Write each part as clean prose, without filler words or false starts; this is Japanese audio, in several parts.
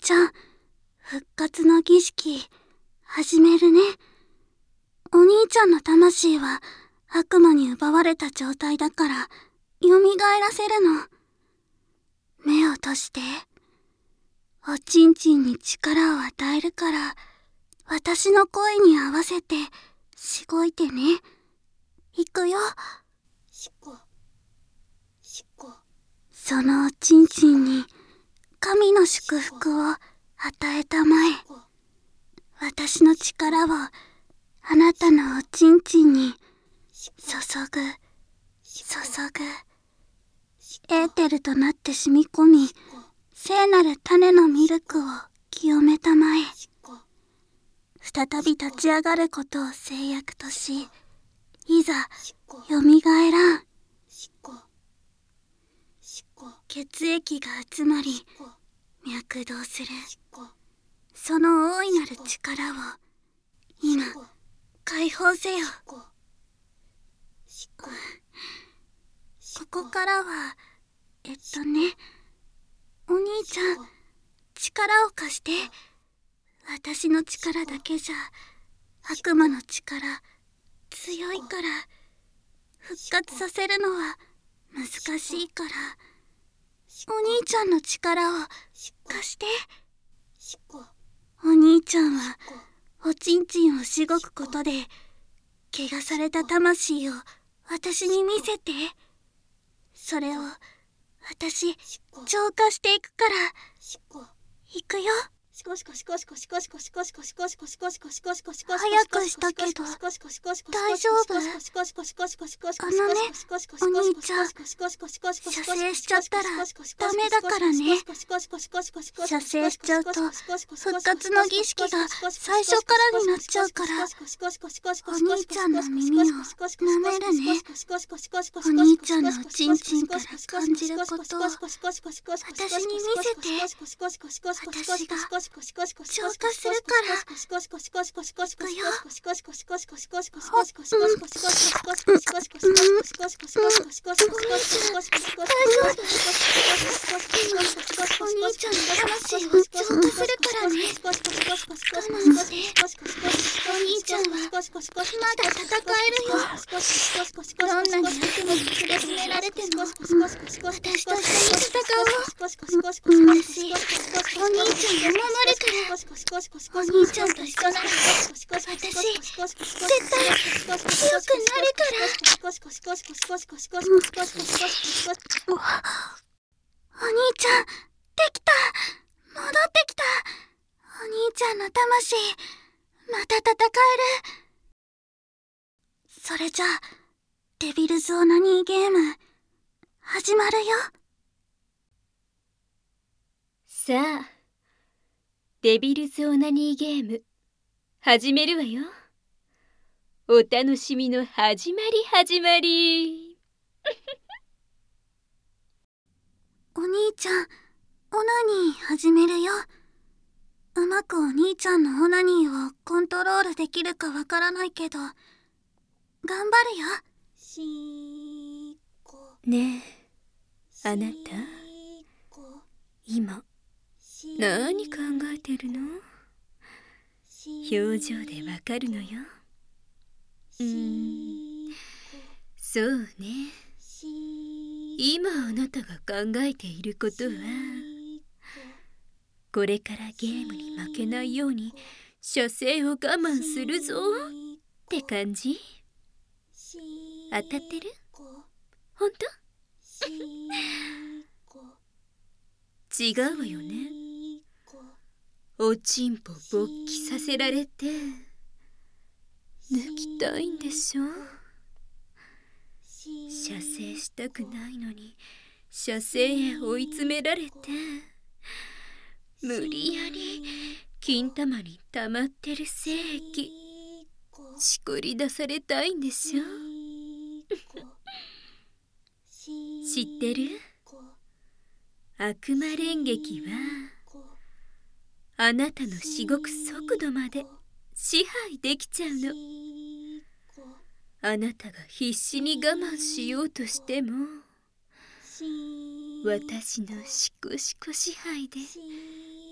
ちゃん、復活の儀式、始めるね。お兄ちゃんの魂は悪魔に奪われた状態だから、蘇らせるの。目を閉じて。おちんちんに力を与えるから、私の声に合わせて、しごいてね。いくよ。しこ。そのおちんちんに、神の祝福を与えたまえ。私の力を、あなたのおちんちんに、注ぐ。エーテルとなって染み込み、聖なる種のミルクを清めたまえ。再び立ち上がることを制約とし、いざ、よみがえらん。血液が集まり、脈動する。その大いなる力を、今、解放せよ。ここからは、お兄ちゃん、力を貸して。私の力だけじゃ、悪魔の力、強いから、復活させるのは難しいから、お兄ちゃんの力を貸して。お兄ちゃんは、おちんちんをしごくことで、怪我された魂を私に見せて。それを、私、浄化していくから、いくよ。早くしたけど、大丈夫？あのね、お兄ちゃん、射精しちゃったらダメだからね。射精しちゃうと、復活の儀式が最初からになっちゃうから、お兄ちゃんの耳を舐めるね。お兄ちゃんのおちんちんから感じることを、私に見せて。私が、浄化するから。いくよ。お兄ちゃんの魂を浄化するからね。我慢して。お兄ちゃんは、まだ戦えるよ。どんなに悪魔に苦しめられても、私と一緒に戦おう。私、お兄ちゃんを守るから。お兄ちゃんと一緒なら、私、絶対強くなるから。お兄ちゃん、できた。戻ってきた。お兄ちゃんの魂、また戦える。それじゃあ、デビルズオナニーゲーム、始まるよ。 さあ、デビルズオナニーゲーム、始めるわよ。お楽しみの始まり。 お兄ちゃん、オナニー始めるよ。うまくお兄ちゃんのオナニーをコントロールできるかわからないけど、頑張るよ。 ねえ、あなた、今、何考えてるの？表情でわかるのよ。そうね。今あなたが考えていることは、これからゲームに負けないように射精を我慢するぞって感じ？当たってる？ほんと？違うわよね。おちんぽ勃起させられて抜きたいんでしょ？射精したくないのに射精へ追い詰められて、無理やり金玉に溜まってる精液しこり出されたいんでしょ？知ってる？悪魔連撃はあなたのしごく速度まで支配できちゃうの。あなたが必死に我慢しようとしても、私のシコシコ支配で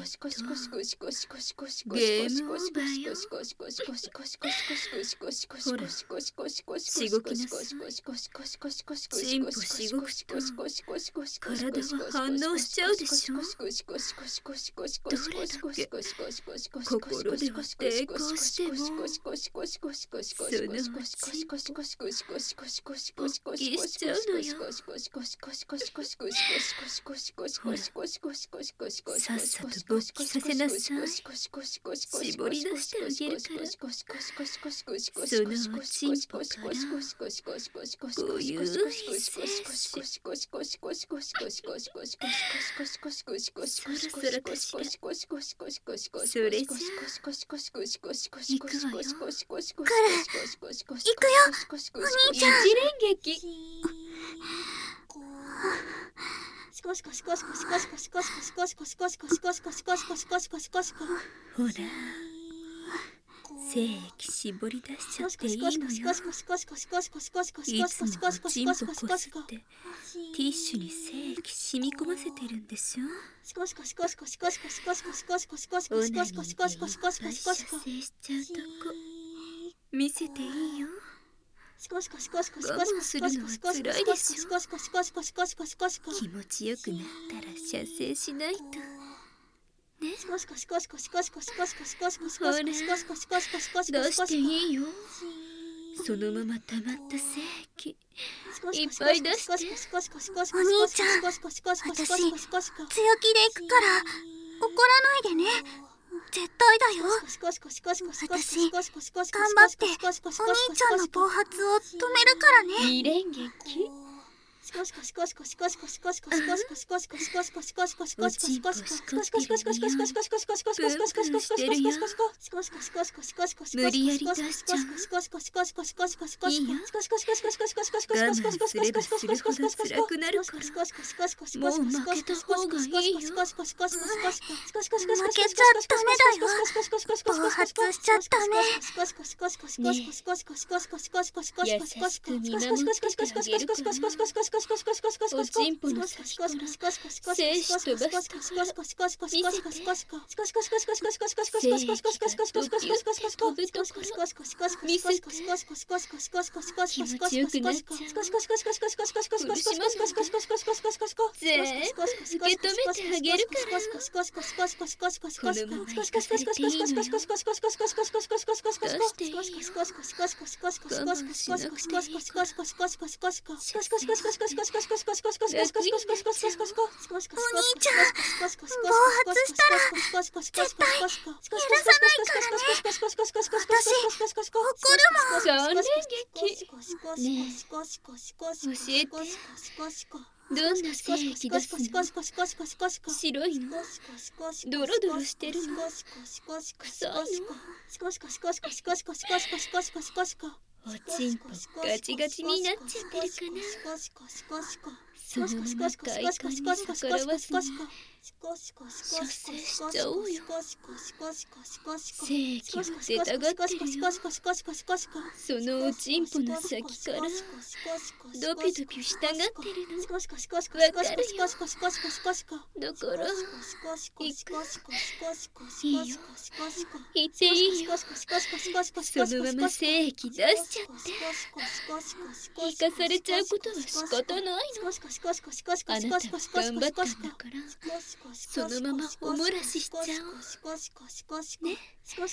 ゲームオーバーよ。ほら、しごきなさい。チンポしごくと体は反応しちゃうでしょ。どれだけ心では抵抗しても、そのうち勃起しちゃうのよ。ほら、さっさと勃起させなさい。絞り出してあげるから。そのおちんぽからごゆい精子、そろそろかしら。それじゃ行くわよ。 行くよ、お兄ちゃん。 一連撃。ほら、精液絞り出しちゃっていいのよ。いつもおちんぽこすってティッシュに精液染み込ませてるんでしょ。オナニーでいっぱい射精しちゃうとこ見せていいよ。我慢するのはつらいでしょ。気持ちよくなったら射精しないとね。ほら、出していいよ。そのまま溜まった精液いっぱい出して。 お兄ちゃん、私強気で行くから怒らないでね。絶対だよ。私頑張ってお兄ちゃんの暴発を止めるからね。 二連撃。おちんぽしこってるよ。プンプンしてるよ。無理やり出しちゃう。いいよ。我慢すればするほど辛くなるから、もう負けた方がいいよ。 負けちゃダメだよ。暴発しちゃダメ。 ねえ、優しく見守っててあげるから。おちんぽの先から精子飛ばすところ見せて。精液がドキュって飛ぶところ見せて。気持ちよくなっちゃう。苦しまないで。全部受け止めてあげるから。このまま行かされていいのよ。出していいよ。我慢しなくていいから。楽になっちゃう。 お兄ちゃん、暴発したら絶対許さないからね。私怒るもん。 三連撃。ねえ、教えて。どんな精液出すの？白いの？ドロドロしてるの？臭いの？おちんぽガチガチになっちゃってるかな。そのまま快感に逆らわずに射精しちゃおうよ。精液が出たがってるよ。そのおちんぽの先からドピドピしたがってるの。わかるよ。だから行く。いいよ、行っていいよ。そのまま精液出しちゃって。行かされちゃうことは仕方ないの。あなたは頑張ったんだから、そのままおもらししちゃおうね。出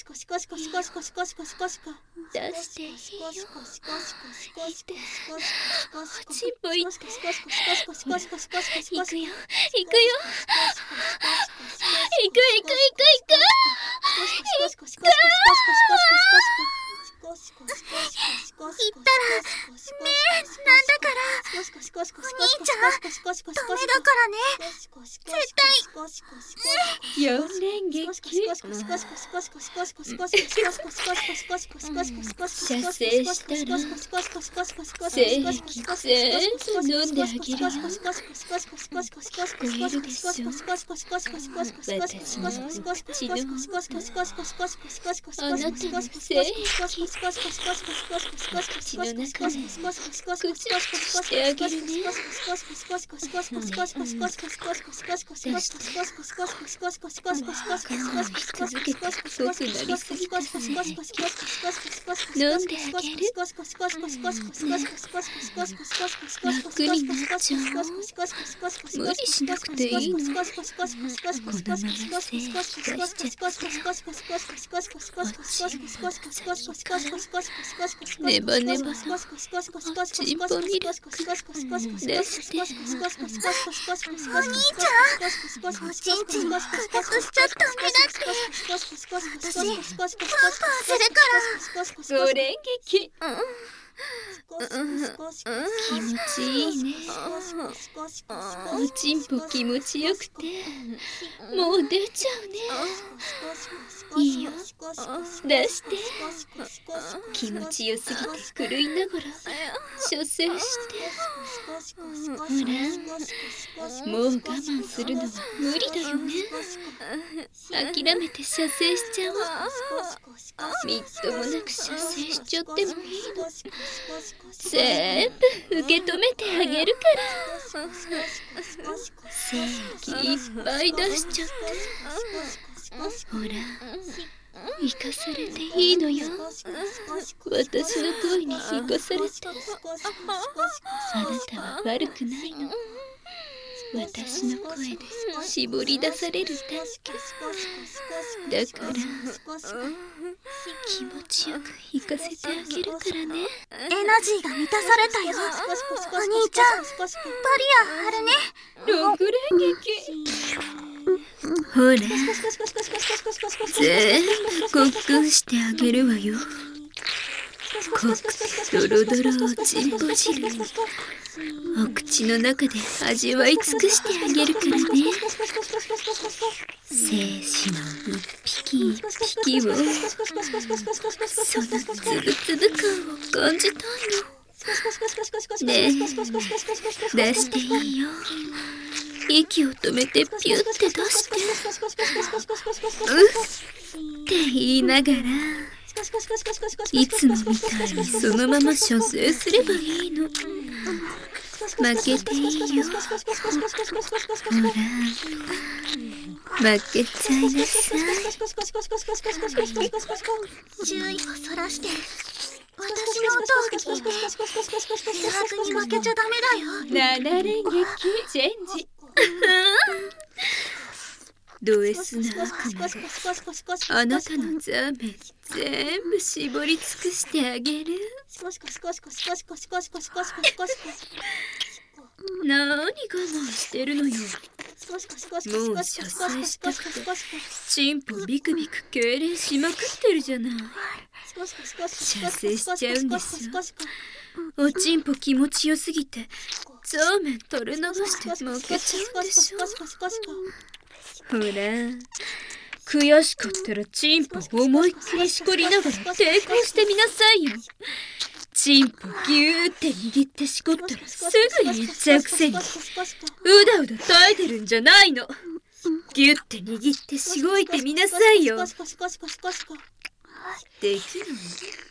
していいよ。いて、おちんぽいって。ほら、行くよ、行くよ。行く。 言ったらねえ、なんだからお兄ちゃんダメだからね。絶対四連撃。 射精したら精液全部飲んであげるよ。聞こえるでしょ。私のお口のあなたの精液口の中でくちゃくちゃしてあげるね。出して続けて濃くなりすぎた精液飲んであげる。楽になっちゃうの。無理しなくていいの。このまま精液出しちゃっておちんぽからネバネバのおちんぽミルク出して。 お兄ちゃん、おちんちん硬くしちゃダメだって。私パンパンするから。 5連撃。気持ちいいね。おちんぽ気持ちよくてもう出ちゃうね。いいよ、出して。気持ちよすぎて狂いながら射精して。ほら、もう我慢するのは無理だよね。諦めて射精しちゃおう。みっともなく射精しちゃってもいいの。全部受け止めてあげるから。精液いっぱい出しちゃって。ほら、生かされていいのよ。私の声に生かされて。あなたは悪くないの。私の声で絞り出されるだけだから、気持ちよく行かせてあげるからね。 エナジーが満たされたよ。お兄ちゃん、バリアあるね。 6連撃。ほら、全部ごっくんしてあげるわよ。濃くドロドロおちんぽ汁にお口の中で味わい尽くしてあげるからね。精子の一匹一匹を、そのつぶつぶ感を感じたいの。ねえ、出していいよ。息を止めてピュッて出して、って言いながら、いつもみたいにそのまま射精すればいいの。負けていいよ。ほら、負けちゃいなさい。 注意をそらして、私の音を聞いて。誘惑に負けちゃダメだよ。 7連撃チェンジ。ド S な悪魔であなたのザーメン全部絞り尽くしてあげる。何我慢してるのよ。もう射精したくてチンポビクビク痙攣しまくってるじゃない。射精しちゃうんでしょ。おちんぽ気持ちよすぎてザーメン垂れ流して負けちゃうんでしょ。ほら、悔しかったらチンポ思いっきりしこりながら抵抗してみなさいよ。チンポギューって握ってしこったらすぐにいっちゃうくせにうだうだ耐えてるんじゃないの。ギュッて握ってしごいてみなさいよ。できるの？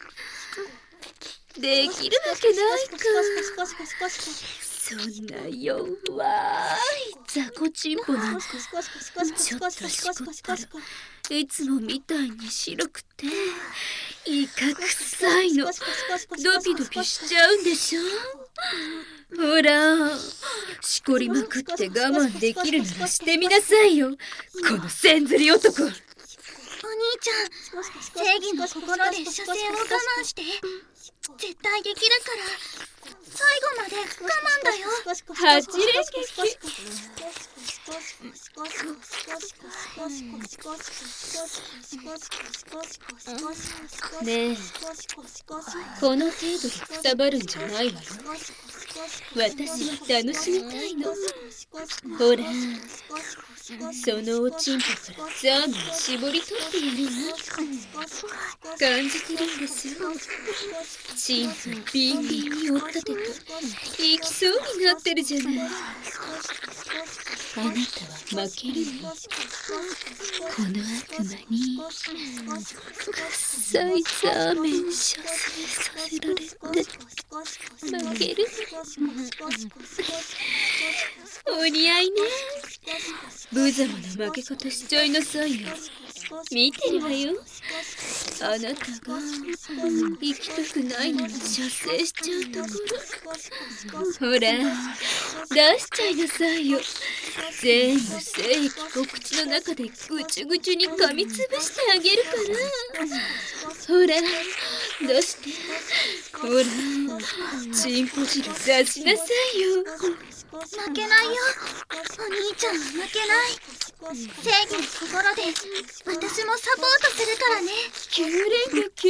できるわけないか。そんな弱い雑魚チンポなんかちょっとしこったらいつもみたいに白くてイカ臭いの。ドピドピしちゃうんでしょ。ほら、しこりまくって我慢できるならしてみなさいよ、このせんずり男。 お兄ちゃん、正義の心で射精を我慢して。絶対できるから最後まで我慢だよ。 8連撃。ねえ、この程度でくたばるんじゃないわよ。私は楽しみたいの。ほら、 そのおちんぽからザーメンを絞り取ってやるわ。感じてるんですよ。チンポビンビンに追っ立てて行きそうになってるじゃない。あなたは負けるの。この悪魔に臭いザーメン射精させられて負けるの。お似合いね。無様な負け方しちゃいなさいよ。見てるわよ。あなたが行きたくないのに射精しちゃうところ。ほら出しちゃいなさいよ。全部精液を口の中でぐちゅぐちゅに噛みつぶしてあげるから。ほら出して。ほらチンポ汁出しなさいよ。 負けないよ。お兄ちゃんは負けない。正義の心で私もサポートするからね。 9連撃。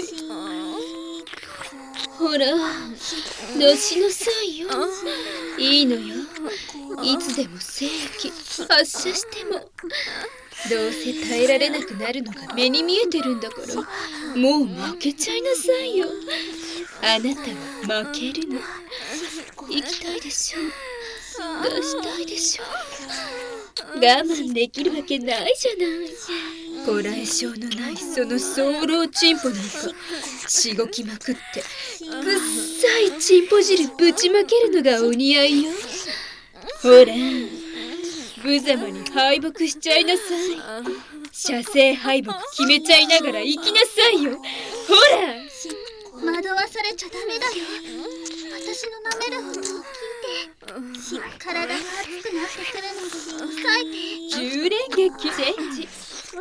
ほら出しなさいよ。いいのよ。いつでも精液発射しても。どうせ耐えられなくなるのが目に見えてるんだからもう負けちゃいなさいよ。あなたは負けるの。行きたいでしょ。出したいでしょ。我慢できるわけないじゃない。こらえ性のないその早漏チンポなんかしごきまくってくっさいチンポ汁ぶちまけるのがお似合いよ。ほら無様に敗北しちゃいなさい。射精敗北決めちゃいながら行きなさいよ。ほら惑わされちゃダメだよ。私の舐める音を聞いて。体が熱くなってくるので抑えて。 10連撃チェンジ。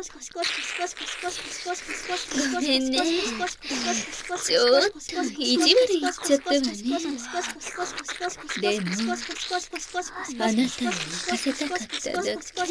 ごめんね。ちょっと意地悪言っちゃったわね。でもあなたに任せたかっただけ。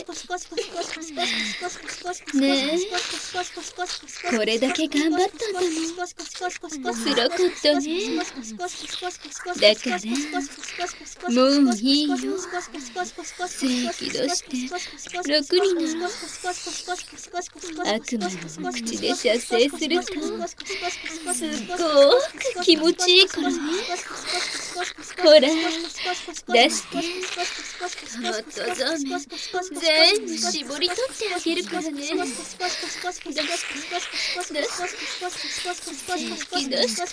ねえこれだけ頑張ったんだもん。辛かったね。だからもういいよ。精液出して楽になろう。悪魔の口で射精するとすっごく気持ちいいからね。ほら出して溜まったザーメン全部絞り取ってあげるからね。出して出して。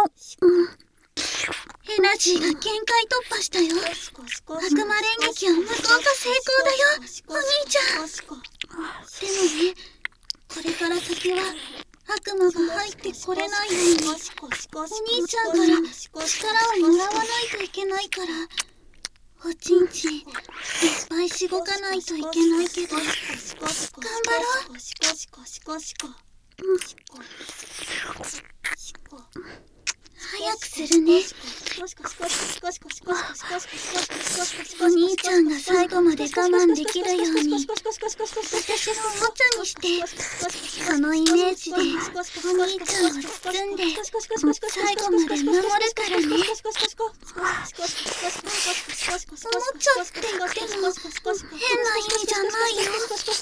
エナジーが限界突破したよ。悪魔連撃は無効化成功だよお兄ちゃん。でもねこれから先は悪魔が入ってこれないようにお兄ちゃんから力をもらわないといけないからおちんちんいっぱいしごかないといけないけど頑張ろう。早くするね。お兄ちゃんが最後まで我慢できるように私がおもちゃにしてそのイメージでお兄ちゃんを包んで最後まで守るからね。おもちゃって言っても変な意味じゃないよ。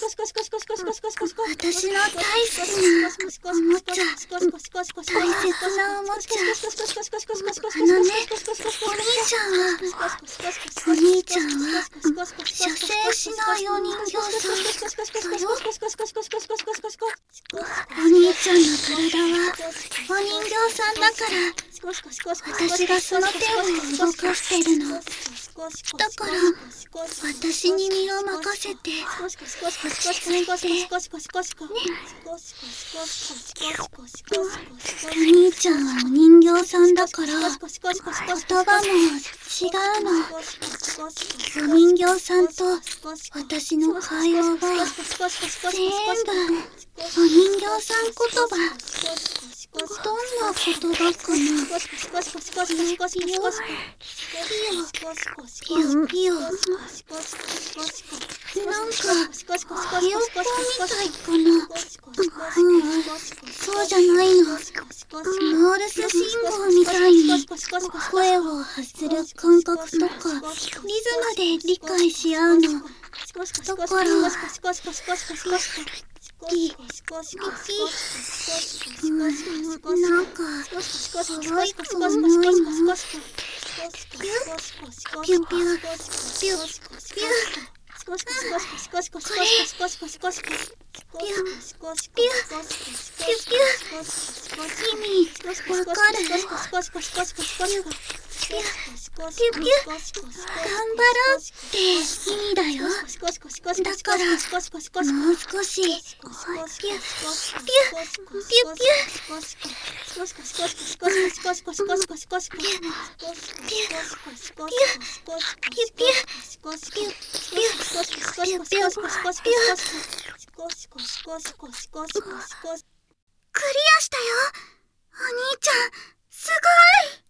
私の大好きなおもちゃ大切なおもちゃ。お兄ちゃんは射精しないお人形さんだよ。お兄ちゃんの体はお人形さんだから私がその手を動かしてるの。だから私に身を任せて落ち着いてね。お兄ちゃんはお人形さんだから言葉も違うの。お人形さんと私の会話は全部お人形さん言葉。どんな言葉かな。ピヨピヨなんかひよっこみたいかな。そうじゃないの。モールス信号みたいに声を発する感覚とかリズムで理解し合うの。 なんか黒い子重いの。ピュピュピュピュピュ。これ君わかる？ピュピュ頑張ろうって意味だよ。だからもう少しピュピュピュピクリアしたよ。お兄ちゃんすごい。